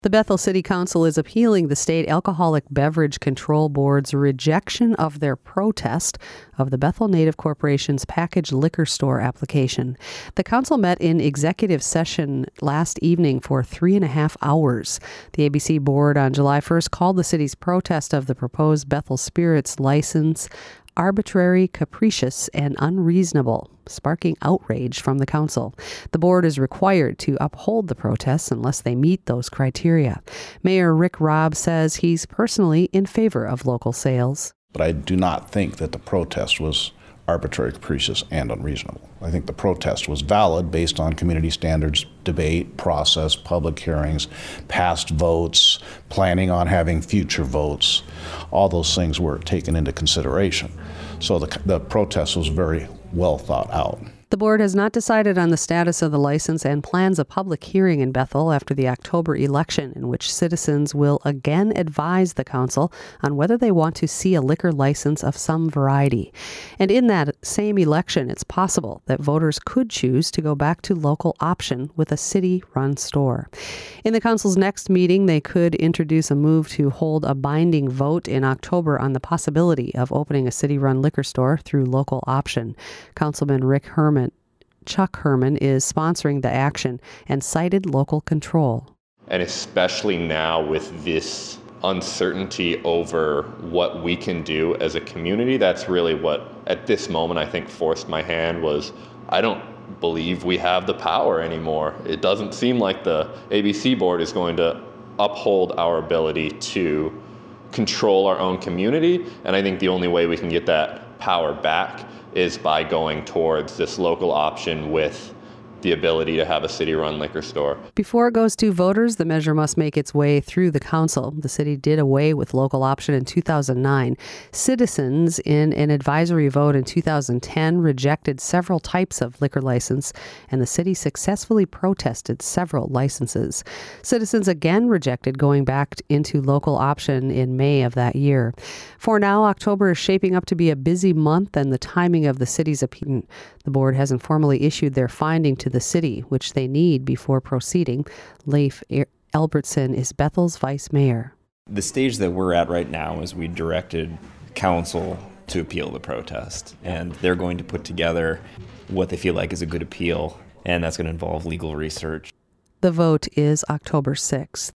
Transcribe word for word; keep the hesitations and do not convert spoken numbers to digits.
The Bethel City Council is appealing the State Alcoholic Beverage Control Board's rejection of their protest of the Bethel Native Corporation's packaged liquor store application. The council met in executive session last evening for three and a half hours. The A B C board on July first called the city's protest of the proposed Bethel Spirits license arbitrary, capricious, and unreasonable, sparking outrage from the council. The board is required to uphold the protests unless they meet those criteria. Mayor Rick Robb says he's personally in favor of local sales. But I do not think that the protest was arbitrary, capricious, and unreasonable. I think the protest was valid based on community standards, debate, process, public hearings, past votes, planning on having future votes. All those things were taken into consideration. So the, the protest was very well thought out. The board has not decided on the status of the license and plans a public hearing in Bethel after the October election, in which citizens will again advise the council on whether they want to see a liquor license of some variety. And in that same election, it's possible that voters could choose to go back to local option with a city-run store. In the council's next meeting, they could introduce a move to hold a binding vote in October on the possibility of opening a city-run liquor store through local option. Councilman Rick Herman Chuck Herman is sponsoring the action and cited local control. And especially now with this uncertainty over what we can do as a community, that's really what, at this moment, I think forced my hand was, I don't believe we have the power anymore. It doesn't seem like the A B C board is going to uphold our ability to control our own community. And I think the only way we can get that power back is by going towards this local option with the ability to have a city-run liquor store. Before it goes to voters, the measure must make its way through the council. The city did away with local option in two thousand nine. Citizens, in an advisory vote in two thousand ten, rejected several types of liquor license, and the city successfully protested several licenses. Citizens again rejected going back into local option in May of that year. For now, October is shaping up to be a busy month, and the timing of the city's appeal. The board hasn't formally issued their finding to the city, which they need before proceeding. Leif Albertson is Bethel's vice mayor. The stage that we're at right now is we directed council to appeal the protest, and they're going to put together what they feel like is a good appeal, and that's going to involve legal research. The vote is October sixth.